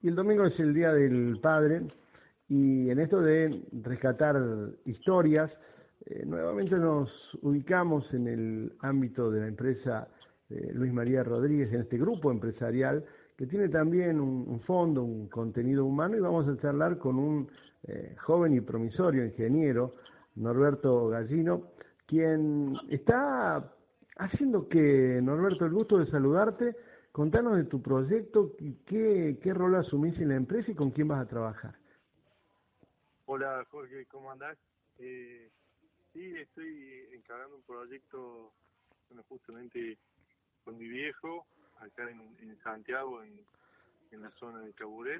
Y el domingo es el Día del Padre, y en esto de rescatar historias, nuevamente nos ubicamos en el ámbito de la empresa Luis María Rodríguez, en este grupo empresarial que tiene también un fondo, un contenido humano, y vamos a charlar con un joven y promisorio ingeniero, Norberto Gallino, quien está haciendo que, Norberto, el gusto de saludarte. Contanos de tu proyecto y qué rol asumís en la empresa y con quién vas a trabajar. Hola Jorge, ¿cómo andás? Sí, estoy encargando un proyecto, bueno, justamente con mi viejo, acá en Santiago, en la zona de Caburé.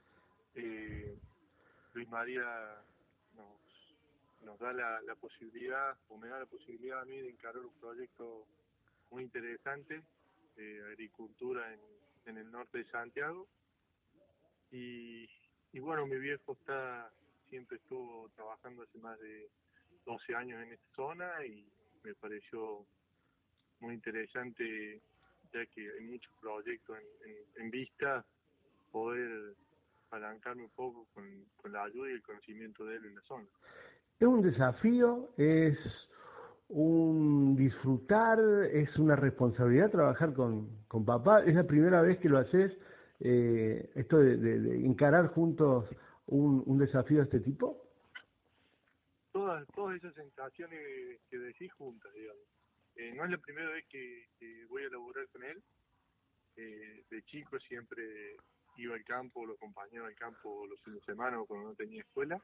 Luis María nos da la posibilidad, o me da la posibilidad a mí de encargar un proyecto muy interesante de agricultura en el norte de Santiago. Y bueno, mi viejo siempre estuvo trabajando hace más de 12 años en esta zona, y me pareció muy interesante, ya que hay muchos proyectos en vista, poder apalancarme un poco con la ayuda y el conocimiento de él en la zona. Es un desafío, es un disfrutar, es una responsabilidad trabajar con papá. ¿Es la primera vez que lo haces, esto de encarar juntos un desafío de este tipo? Todas esas sensaciones que decís juntas, digamos. No es la primera vez que voy a laburar con él. De chico siempre iba al campo, lo acompañaba al campo los fines de semana o cuando no tenía escuela.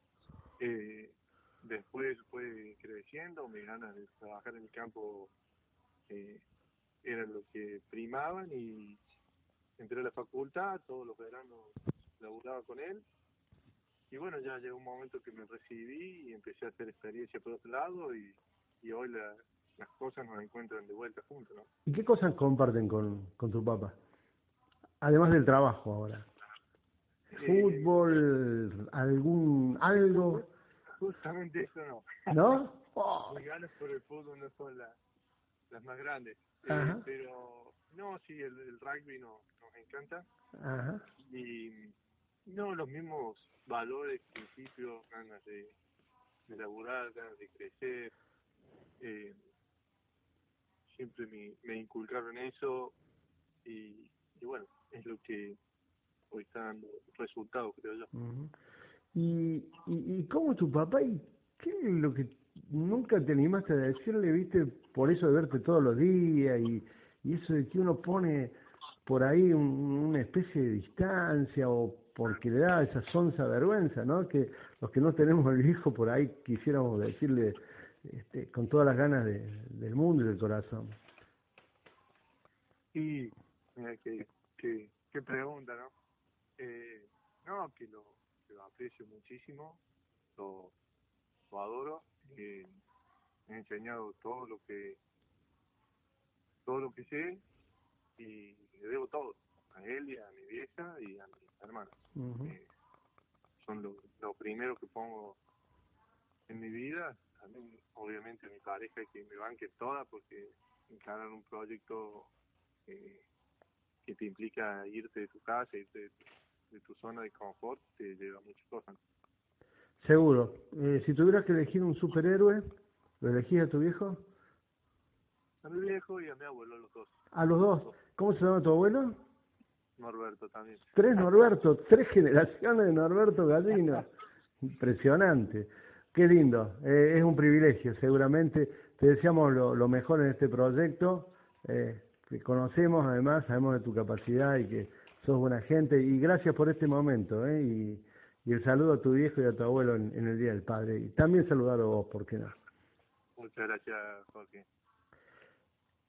Después fue creciendo, mis ganas de trabajar en el campo eran lo que primaban, y entré a la facultad, todos los veranos laburaba con él. Y bueno, ya llegó un momento que me recibí y empecé a hacer experiencia por otro lado, y hoy las cosas nos encuentran de vuelta juntos, ¿no? ¿Y qué cosas comparten con tu papá? Además del trabajo ahora. ¿Fútbol? ¿Algo? Justamente eso no. ¿No? Oh. Mis ganas por el fútbol no son las más grandes. Pero no, sí, el rugby nos encanta. Ajá. Y no, los mismos valores, principios, ganas de laburar, ganas de crecer. Siempre me inculcaron eso, y bueno, es lo que hoy está dando resultados, creo yo. Uh-huh. ¿Y cómo tu papá? ¿Y qué es lo que nunca te animaste a decirle, viste, por eso de verte todos los días y eso de que uno pone por ahí una especie de distancia, o porque le da esa sonsa vergüenza, ¿no? Que los que no tenemos el hijo por ahí quisiéramos decirle con todas las ganas del mundo y del corazón. Y mira, qué pregunta, ¿no? No, que lo aprecio muchísimo, lo adoro. Me ha enseñado todo lo que sé, y le debo todo a él y a mi vieja y a mis hermanos. Uh-huh. Son lo primero que pongo en mi vida. También, obviamente, a mi pareja, que me banque toda, porque encarar un proyecto que te implica irte de tu casa, irte de tu zona de confort, te lleva muchas cosas. Seguro. Si tuvieras que elegir un superhéroe, ¿lo elegís a tu viejo? A mi viejo y a mi abuelo, los dos. ¿A los dos? ¿Cómo se llama tu abuelo? Norberto también. 3 Norberto, 3 generaciones de Norberto Gallino. Impresionante. Qué lindo. Es un privilegio, seguramente. Te deseamos lo mejor en este proyecto. Que conocemos, además, sabemos de tu capacidad y que sos buena gente. Y gracias por este momento. Y el saludo a tu viejo y a tu abuelo en el Día del Padre. Y también saludar a vos, ¿por qué no? Muchas gracias, Jorge.